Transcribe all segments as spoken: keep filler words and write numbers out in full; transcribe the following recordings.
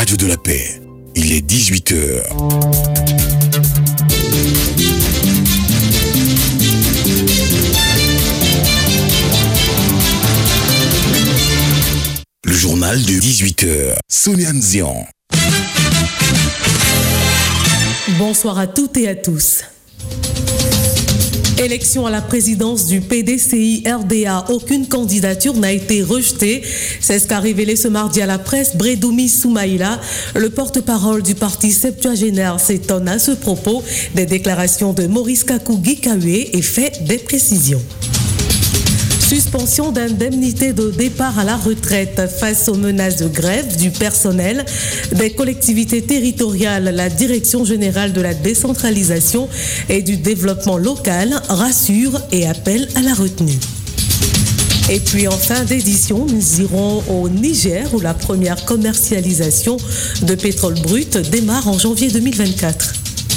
radio de la paix. Il est dix-huit heures. Le journal de dix-huit heures. Sonia Nzian. Bonsoir à toutes et à tous. Élection à la présidence du P D C I R D A. Aucune candidature n'a été rejetée. C'est ce qu'a révélé ce mardi à la presse Bredoumi Soumaïla. Le porte-parole du parti septuagénaire s'étonne à ce propos des déclarations de Maurice Kakou Gikawe et fait des précisions. Suspension d'indemnité de départ à la retraite face aux menaces de grève du personnel des collectivités territoriales. La Direction générale de la décentralisation et du développement local rassure et appelle à la retenue. Et puis en fin d'édition, nous irons au Niger où la première commercialisation de pétrole brut démarre en janvier deux mille vingt-quatre.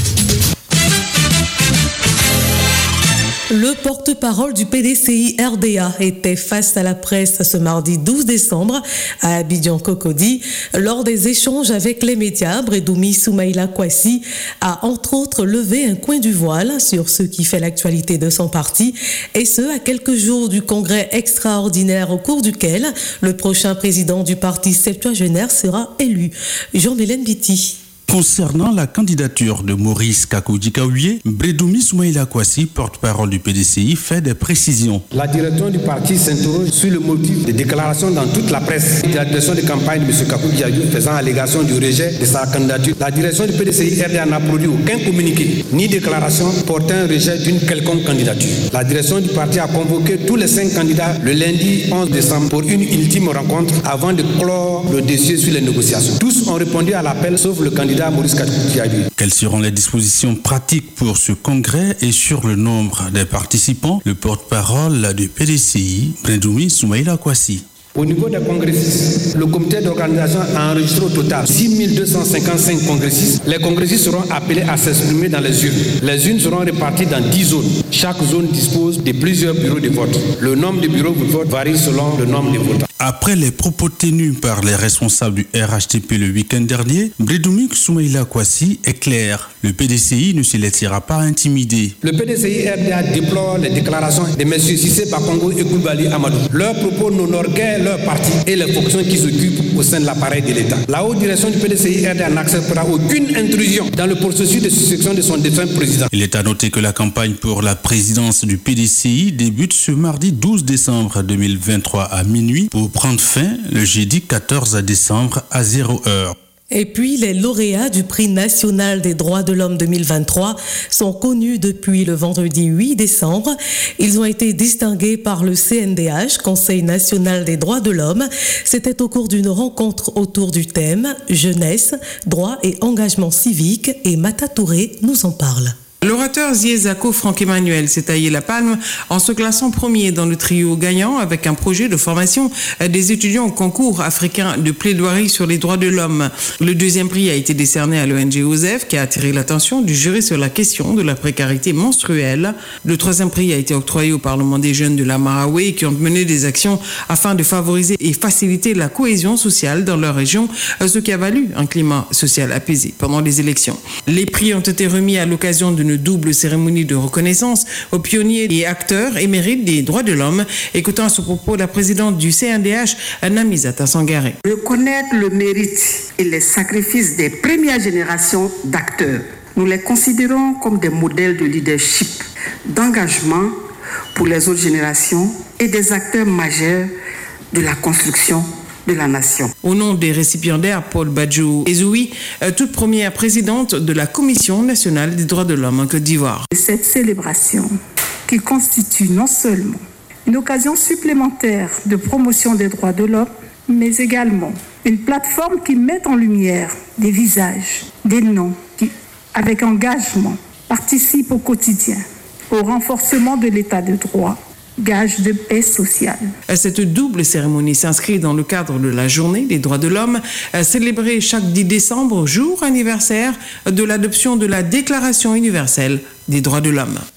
Le porte-parole du P D C I R D A était face à la presse ce mardi douze décembre à Abidjan-Cocody. Lors des échanges avec les médias, Bredoumi Soumaïla Kwasi a entre autres levé un coin du voile sur ce qui fait l'actualité de son parti, et ce à quelques jours du congrès extraordinaire au cours duquel le prochain président du parti septuagénaire sera élu. Jean-Mélène Biti. Concernant la candidature de Maurice Kakou Gikawe, Bredoumi Soumaïla Kwasi, porte-parole du P D C I, fait des précisions. La direction du parti s'interroge sur le motif des déclarations dans toute la presse de la direction de campagne de M. Kakou Gikawe faisant allégation du rejet de sa candidature. La direction du P D C I R D A n'a produit aucun communiqué ni déclaration portant un rejet d'une quelconque candidature. La direction du parti a convoqué tous les cinq candidats le lundi onze décembre pour une ultime rencontre avant de clore le dossier sur les négociations. Tous ont répondu à l'appel sauf le candidat Maurice Kakou Gikawe. Quelles seront les dispositions pratiques pour ce congrès et sur le nombre des participants? Le porte-parole du P D C I, Bredoumi Soumaïla Kwasi. Au niveau des congressistes, le comité d'organisation a enregistré au total six mille deux cent cinquante-cinq congressistes. Les congressistes seront appelés à s'exprimer dans les urnes. Les urnes seront réparties dans dix zones. Chaque zone dispose de plusieurs bureaux de vote. Le nombre de bureaux de vote varie selon le nombre de votants. Après les propos tenus par les responsables du R H T P le week-end dernier, Bredoumi Soumaïla Kwasi est clair. Le P D C I ne se laissera pas intimider. Le P D C I R D A déplore les déclarations de M. Sissé Bakongo et Koulibaly Amadou. Leurs propos n'honorent guère leur parti et les fonctions qu'ils occupent au sein de l'appareil de l'État. La haute direction du P D C I R D A n'acceptera aucune intrusion dans le processus de succession de son défunt président. Il est à noter que la campagne pour la présidence du P D C I débute ce mardi douze décembre deux mille vingt-trois à minuit pour prendre fin le jeudi quatorze décembre à zéro heure. Et puis, les lauréats du Prix national des droits de l'homme deux mille vingt-trois sont connus depuis le vendredi huit décembre. Ils ont été distingués par le C N D H, Conseil national des droits de l'homme. C'était au cours d'une rencontre autour du thème « Jeunesse, droit et engagement civique » et Mata Touré nous en parle. L'orateur Ziezako Franck Emmanuel s'est taillé la palme en se classant premier dans le trio gagnant avec un projet de formation des étudiants au concours africain de plaidoirie sur les droits de l'homme. Le deuxième prix a été décerné à l'O N G OSEF qui a attiré l'attention du jury sur la question de la précarité menstruelle. Le troisième prix a été octroyé au Parlement des jeunes de la Maraoué qui ont mené des actions afin de favoriser et faciliter la cohésion sociale dans leur région, ce qui a valu un climat social apaisé pendant les élections. Les prix ont été remis à l'occasion d'une double cérémonie de reconnaissance aux pionniers et acteurs émérites des droits de l'homme. Écoutons à ce propos la présidente du C N D H, Namizata Sangaré. Reconnaître le mérite et les sacrifices des premières générations d'acteurs. Nous les considérons comme des modèles de leadership, d'engagement pour les autres générations et des acteurs majeurs de la construction de la nation. Au nom des récipiendaires, Paul Badjou Ezoui, toute première présidente de la Commission nationale des droits de l'homme en Côte d'Ivoire. Cette célébration qui constitue non seulement une occasion supplémentaire de promotion des droits de l'homme, mais également une plateforme qui met en lumière des visages, des noms qui, avec engagement, participent au quotidien au renforcement de l'état de droit, gage de paix sociale. Cette double cérémonie s'inscrit dans le cadre de la Journée des droits de l'homme, célébrée chaque dix décembre, jour anniversaire de l'adoption de la Déclaration universelle des droits de l'homme.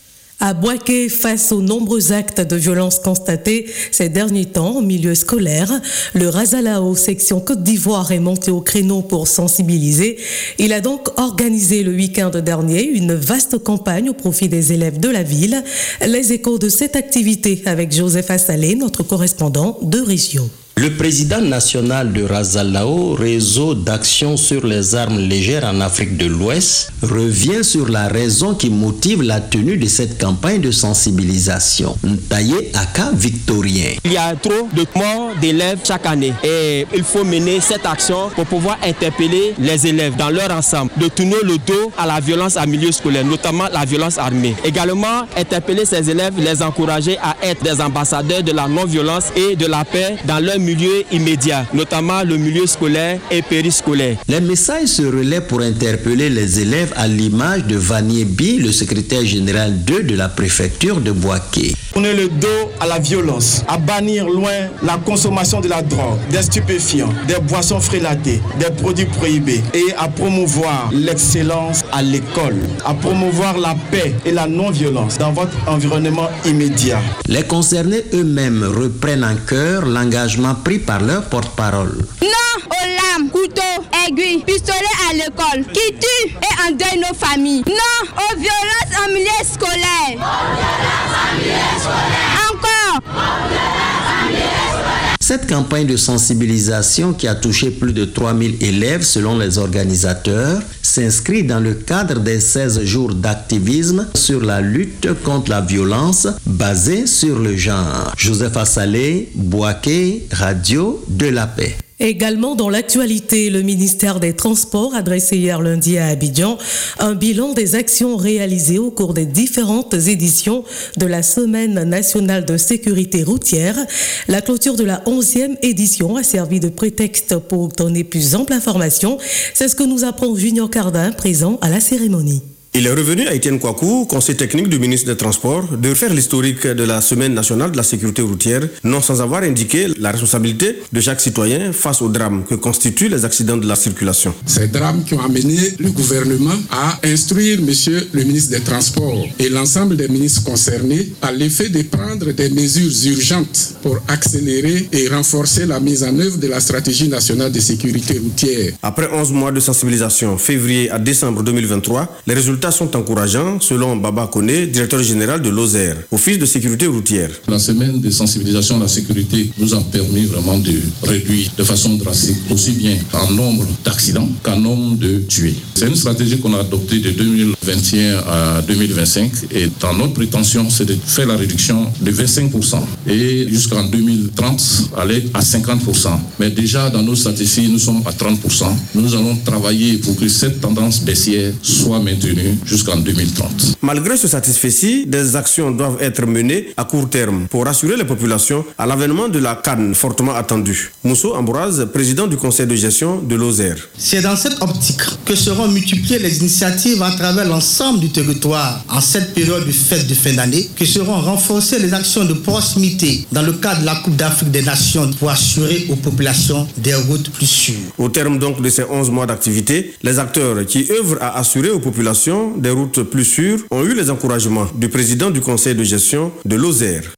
À Boaké, face aux nombreux actes de violence constatés ces derniers temps au milieu scolaire, le Razalao, section Côte d'Ivoire, est monté au créneau pour sensibiliser. Il a donc organisé le week-end dernier une vaste campagne au profit des élèves de la ville. Les échos de cette activité avec Joseph Assalé, notre correspondant de région. Le président national de Razalao, réseau d'action sur les armes légères en Afrique de l'Ouest, revient sur la raison qui motive la tenue de cette campagne de sensibilisation. Ntaye Aka Victorien. Il y a trop de morts d'élèves chaque année et il faut mener cette action pour pouvoir interpeller les élèves dans leur ensemble, de tourner le dos à la violence en milieu scolaire, notamment la violence armée. Également, interpeller ces élèves, les encourager à être des ambassadeurs de la non-violence et de la paix dans leur milieu immédiat, notamment le milieu scolaire et périscolaire. Les messages se relaient pour interpeller les élèves à l'image de Vanier Bi, le secrétaire général deux de la préfecture de Boaké. Tourner le dos à la violence, à bannir loin la consommation de la drogue, des stupéfiants, des boissons frélatées, des produits prohibés et à promouvoir l'excellence à l'école, à promouvoir la paix et la non-violence dans votre environnement immédiat. Les concernés eux-mêmes reprennent en cœur l'engagement pris par leur porte-parole. Non aux lames, couteaux, aiguilles, pistolets à l'école, qui tuent et endeuillent nos familles. Non aux violences en milieu scolaire. Aux violences en milieu scolaire. Encore. Aux violences en milieu scolaire. Cette campagne de sensibilisation qui a touché plus de trois mille élèves selon les organisateurs s'inscrit dans le cadre des seize jours d'activisme sur la lutte contre la violence basée sur le genre. Joseph Assalé, Boaké, Radio de la Paix. Également dans l'actualité, le ministère des Transports a dressé hier lundi à Abidjan un bilan des actions réalisées au cours des différentes éditions de la Semaine nationale de sécurité routière. La clôture de la onzième édition a servi de prétexte pour donner plus ample information. C'est ce que nous apprend Junior Cardin, présent à la cérémonie. Il est revenu à Étienne Kouakou, conseiller technique du ministre des Transports, de refaire l'historique de la Semaine nationale de la sécurité routière, non sans avoir indiqué la responsabilité de chaque citoyen face aux drames que constituent les accidents de la circulation. Ces drames qui ont amené le gouvernement à instruire monsieur le ministre des Transports et l'ensemble des ministres concernés à l'effet de prendre des mesures urgentes pour accélérer et renforcer la mise en œuvre de la stratégie nationale de sécurité routière. Après onze mois de sensibilisation, février à décembre deux mille vingt-trois, les résultats sont encourageants, selon Baba Koné, directeur général de l'O S E R, Office de sécurité routière. La semaine de sensibilisation à la sécurité nous a permis vraiment de réduire de façon drastique aussi bien en nombre d'accidents qu'en nombre de tués. C'est une stratégie qu'on a adoptée de deux mille vingt et un à deux mille vingt-cinq et dans notre prétention, c'est de faire la réduction de vingt-cinq pour cent et jusqu'en deux mille trente, aller à cinquante pour cent. Mais déjà dans nos statistiques, nous sommes à trente pour cent. Nous allons travailler pour que cette tendance baissière soit maintenue jusqu'en deux mille trente. Malgré ce satisfait-ci, des actions doivent être menées à court terme pour rassurer les populations à l'avènement de la canne fortement attendue. Mousso Ambroise, président du conseil de gestion de l'O S E R. C'est dans cette optique que seront multipliées les initiatives à travers l'ensemble du territoire en cette période de fête de fin d'année, que seront renforcées les actions de proximité dans le cadre de la Coupe d'Afrique des Nations pour assurer aux populations des routes plus sûres. Au terme donc de ces onze mois d'activité, les acteurs qui œuvrent à assurer aux populations des routes plus sûres ont eu les encouragements du président du conseil de gestion de l'O S E R.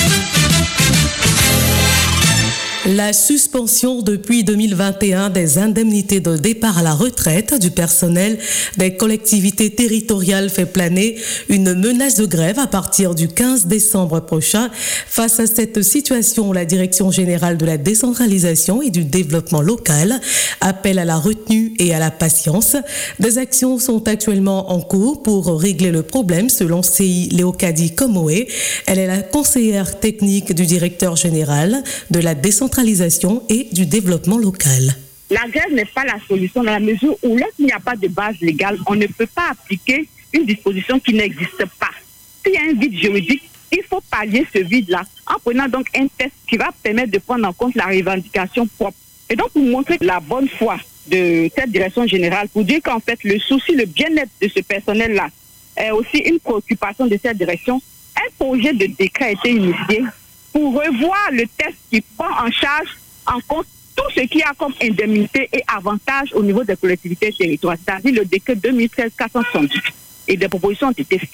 La suspension depuis deux mille vingt et un des indemnités de départ à la retraite du personnel des collectivités territoriales fait planer une menace de grève à partir du quinze décembre prochain. Face à cette situation, la Direction générale de la décentralisation et du développement local appelle à la retenue et à la patience. Des actions sont actuellement en cours pour régler le problème, selon C I Léocadie Komoé. Elle est la conseillère technique du directeur général de la décentralisation et du développement local. La grève n'est pas la solution dans la mesure où lorsqu'il n'y a pas de base légale, on ne peut pas appliquer une disposition qui n'existe pas. S'il y a un vide juridique, il faut pallier ce vide-là en prenant donc un test qui va permettre de prendre en compte la revendication propre. Et donc pour montrer la bonne foi de cette direction générale, pour dire qu'en fait le souci, le bien-être de ce personnel-là est aussi une préoccupation de cette direction, un projet de décret a été initié pour revoir le test qui prend en charge en compte tout ce qu'il y a comme indemnité et avantages au niveau des collectivités territoriales, c'est-à-dire le décret deux mille treize quatre cent soixante-dix. Et des propositions ont été faites.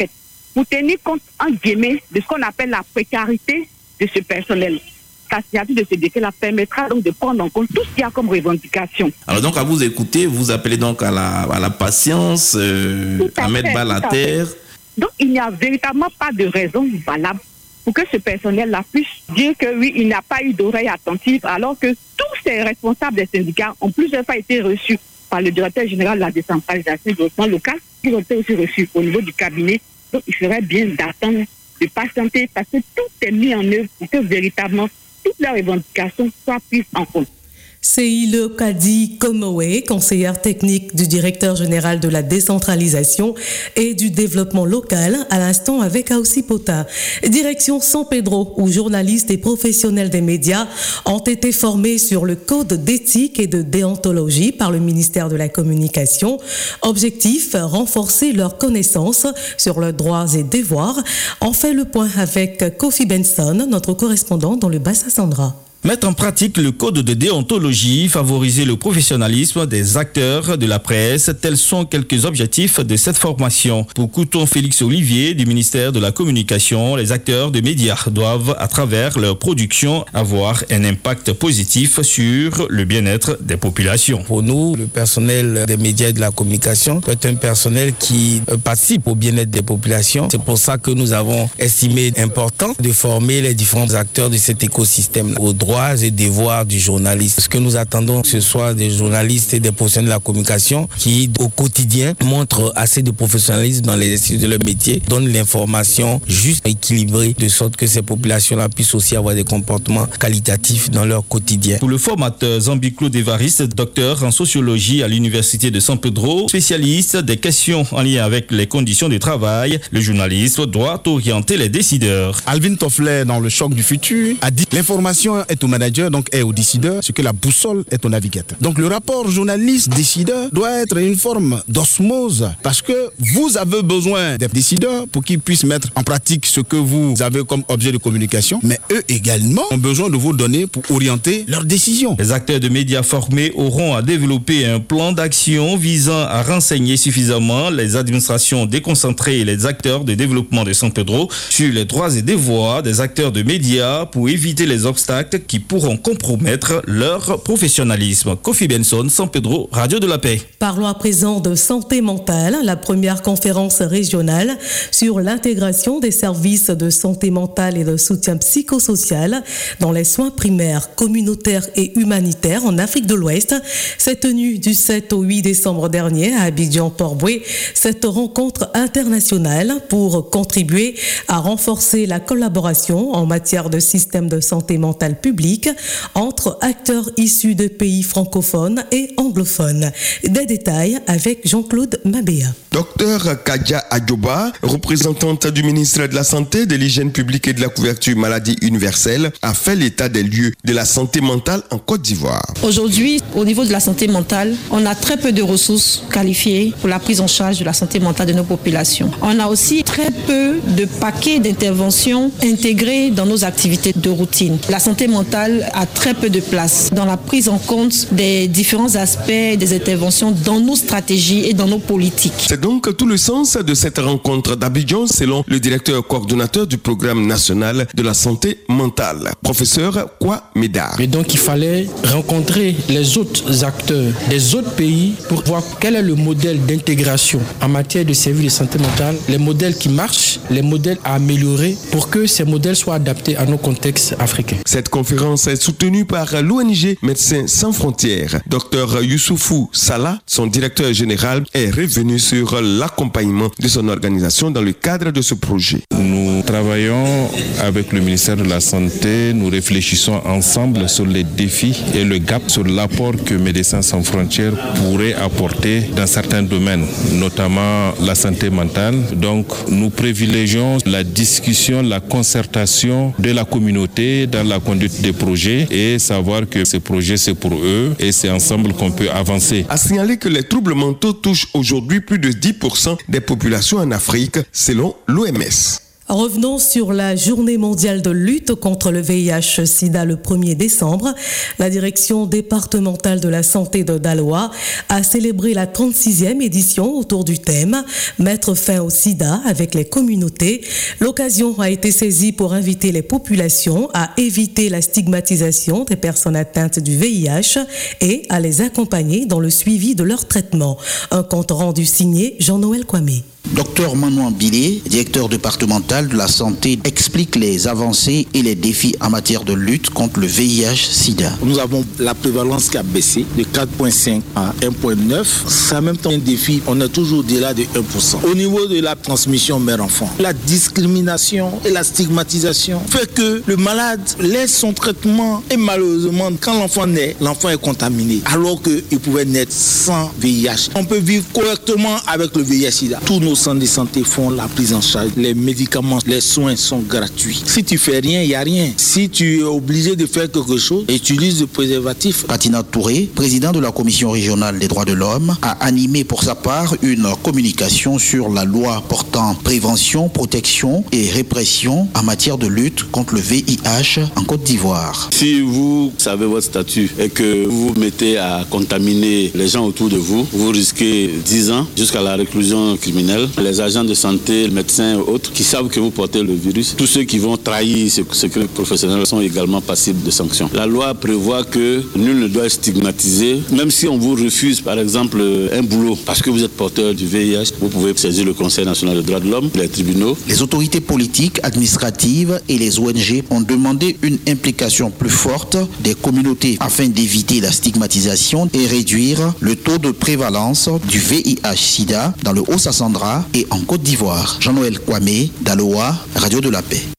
pour tenir compte, en guillemets, de ce qu'on appelle la précarité de ce personnel. La signature de ce décret la permettra donc de prendre en compte tout ce qu'il y a comme revendication. Alors donc, à vous écouter, vous appelez donc à la, à la patience, euh, à, à mettre fait, bas la terre. Donc, il n'y a véritablement pas de raison valable pour que ce personnel-là puisse dire que oui, il n'a pas eu d'oreille attentive, alors que tous ces responsables des syndicats ont plusieurs fois été reçus par le directeur général de la décentralisation du développement local, qui ont été aussi reçus au niveau du cabinet. Donc, il serait bien d'attendre, de patienter, parce que tout est mis en œuvre pour que véritablement toutes leurs revendications soient prises en compte. Seile Kadi Komowe, conseillère technique du directeur général de la décentralisation et du développement local, à l'instant avec Aoussi Pota. Direction San Pedro, où journalistes et professionnels des médias ont été formés sur le code d'éthique et de déontologie par le ministère de la Communication. Objectif, renforcer leurs connaissances sur leurs droits et devoirs. On fait le point avec Kofi Benson, notre correspondant dans le Bassa-Sandra. Mettre en pratique le code de déontologie, favoriser le professionnalisme des acteurs de la presse, tels sont quelques objectifs de cette formation. Pour Couton Félix Olivier du ministère de la Communication, les acteurs de médias doivent, à travers leur production, avoir un impact positif sur le bien-être des populations. Pour nous, le personnel des médias et de la communication est un personnel qui participe au bien-être des populations. C'est pour ça que nous avons estimé important de former les différents acteurs de cet écosystème aux droits et devoirs du journaliste. Ce que nous attendons, ce soit des journalistes et des professionnels de la communication qui, au quotidien, montrent assez de professionnalisme dans l'exercice de leur métier, donnent l'information juste, équilibrée, de sorte que ces populations-là puissent aussi avoir des comportements qualitatifs dans leur quotidien. Pour le formateur Zambi-Claude Évariste, docteur en sociologie à l'université de San Pedro, spécialiste des questions en lien avec les conditions de travail, le journaliste doit orienter les décideurs. Alvin Toffler, dans Le Choc du futur, a dit l'information est au manager, donc est au décideur, ce que la boussole est au navigateur. Donc le rapport journaliste-décideur doit être une forme d'osmose, parce que vous avez besoin des décideurs pour qu'ils puissent mettre en pratique ce que vous avez comme objet de communication, mais eux également ont besoin de vous donner pour orienter leurs décisions. Les acteurs de médias formés auront à développer un plan d'action visant à renseigner suffisamment les administrations déconcentrées et les acteurs de développement de San Pedro sur les droits et devoirs des acteurs de médias pour éviter les obstacles qui pourront compromettre leur professionnalisme. Kofi Benson, San Pedro, Radio de la Paix. Parlons à présent de santé mentale, la première conférence régionale sur l'intégration des services de santé mentale et de soutien psychosocial dans les soins primaires, communautaires et humanitaires en Afrique de l'Ouest s'est tenue du sept au huit décembre dernier à Abidjan-Port-Boué. Cette rencontre internationale pour contribuer à renforcer la collaboration en matière de système de santé mentale public entre acteurs issus de pays francophones et anglophones. Des détails avec Jean-Claude Mabéa. Docteur Kadja Adjoba, représentante du ministère de la Santé, de l'Hygiène publique et de la couverture maladie universelle, a fait l'état des lieux de la santé mentale en Côte d'Ivoire. Aujourd'hui, au niveau de la santé mentale, on a très peu de ressources qualifiées pour la prise en charge de la santé mentale de nos populations. On a aussi très peu de paquets d'interventions intégrés dans nos activités de routine. La santé mentale a très peu de place dans la prise en compte des différents aspects des interventions dans nos stratégies et dans nos politiques. C'est donc tout le sens de cette rencontre d'Abidjan selon le directeur coordonnateur du programme national de la santé mentale, professeur Kwa Médard. Et donc il fallait rencontrer les autres acteurs des autres pays pour voir quel est le modèle d'intégration en matière de services de santé mentale, les modèles qui marchent, les modèles à améliorer pour que ces modèles soient adaptés à nos contextes africains. Cette conférence est soutenue par l'O N G Médecins sans frontières. Docteur Youssoufou Salah, son directeur général, est revenu sur l'accompagnement de son organisation dans le cadre de ce projet. Nous travaillons avec le ministère de la Santé, nous réfléchissons ensemble sur les défis et le gap sur l'apport que Médecins sans frontières pourrait apporter dans certains domaines, notamment la santé mentale. Donc nous privilégions la discussion, la concertation de la communauté dans la conduite des projets et savoir que ces projets c'est pour eux et c'est ensemble qu'on peut avancer. A signaler que les troubles mentaux touchent aujourd'hui plus de dix pour cent des populations en Afrique selon l'O M S. Revenons sur la journée mondiale de lutte contre le V I H sida le premier décembre. La direction départementale de la santé de Daloa a célébré la trente-sixième édition autour du thème « Mettre fin au sida avec les communautés ». L'occasion a été saisie pour inviter les populations à éviter la stigmatisation des personnes atteintes du V I H et à les accompagner dans le suivi de leur traitement. Un compte rendu signé Jean-Noël Kwame. Docteur Manuel Bilé, directeur départemental de la santé, explique les avancées et les défis en matière de lutte contre le V I H sida. Nous avons la prévalence qui a baissé de quatre virgule cinq à un virgule neuf. C'est en même temps un défi, on est toujours au-delà de un pour cent. Au niveau de la transmission mère-enfant, la discrimination et la stigmatisation fait que le malade laisse son traitement et malheureusement, quand l'enfant naît, l'enfant est contaminé alors qu'il pouvait naître sans V I H. On peut vivre correctement avec le V I H sida. Tous nos centres de santé font la prise en charge. Les médicaments, les soins sont gratuits. Si tu fais rien, il n'y a rien. Si tu es obligé de faire quelque chose, utilise le préservatif. Patina Touré, président de la Commission régionale des droits de l'homme, a animé pour sa part une communication sur la loi portant prévention, protection et répression en matière de lutte contre le V I H en Côte d'Ivoire. Si vous savez votre statut et que vous vous mettez à contaminer les gens autour de vous, vous risquez dix ans jusqu'à la réclusion criminelle. Les agents de santé, les médecins et autres qui savent que vous portez le virus, tous ceux qui vont trahir ce secret professionnel sont également passibles de sanctions. La loi prévoit que nul ne doit être stigmatisé, même si on vous refuse par exemple un boulot parce que vous êtes porteur du V I H, vous pouvez saisir le Conseil national des droits de l'homme, les tribunaux. Les autorités politiques, administratives et les O N G ont demandé une implication plus forte des communautés afin d'éviter la stigmatisation et réduire le taux de prévalence du V I H sida dans le Haut-Sassandra et en Côte d'Ivoire. Jean-Noël Kwame, Daloa, Radio de la Paix.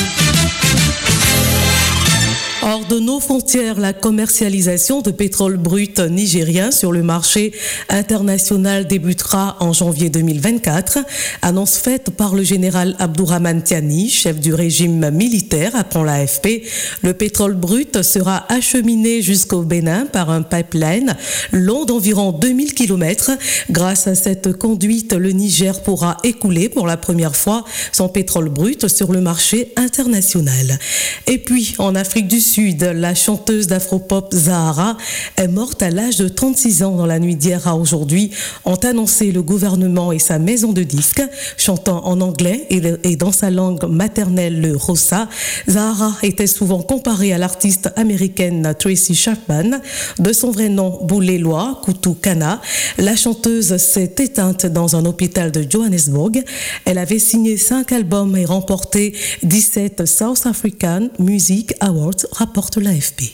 Hors de nos frontières, la commercialisation de pétrole brut nigérien sur le marché international débutera en janvier deux mille vingt-quatre. Annonce faite par le général Abdourahmane Tiani, chef du régime militaire, apprend l'A F P. Le pétrole brut sera acheminé jusqu'au Bénin par un pipeline long d'environ deux mille kilomètres. Grâce à cette conduite, le Niger pourra écouler pour la première fois son pétrole brut sur le marché international. Et puis, en Afrique du Sud, la chanteuse d'afropop Zahara est morte à l'âge de trente-six ans dans la nuit d'hier à aujourd'hui, ont annoncé le gouvernement et sa maison de disques. Chantant en anglais et dans sa langue maternelle, le Xhosa, Zahara était souvent comparée à l'artiste américaine Tracy Chapman. De son vrai nom, Bouléloa Koutou Kana, la chanteuse s'est éteinte dans un hôpital de Johannesburg. Elle avait signé cinq albums et remporté dix-sept South African Music Awards, rapporte l'A F P.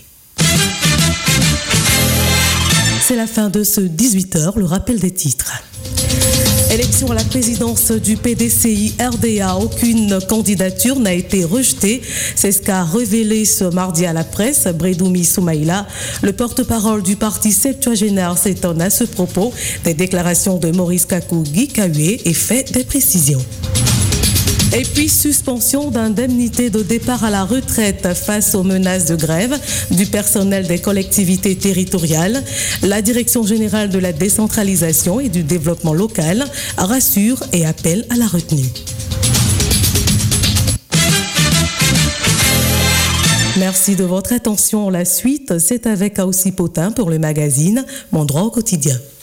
C'est la fin de ce dix-huit heures, le rappel des titres. Élection à la présidence du P D C I R D A, aucune candidature n'a été rejetée. C'est ce qu'a révélé ce mardi à la presse Bredoumi Soumaïla. Le porte-parole du parti septuagénaire s'étonne à ce propos des déclarations de Maurice Kakou Guy Kahué et fait des précisions. Et puis, suspension d'indemnité de départ à la retraite face aux menaces de grève du personnel des collectivités territoriales. La Direction générale de la décentralisation et du développement local rassure et appelle à la retenue. Merci de votre attention. La suite, c'est avec Aoussi Potin pour le magazine Mon droit au quotidien.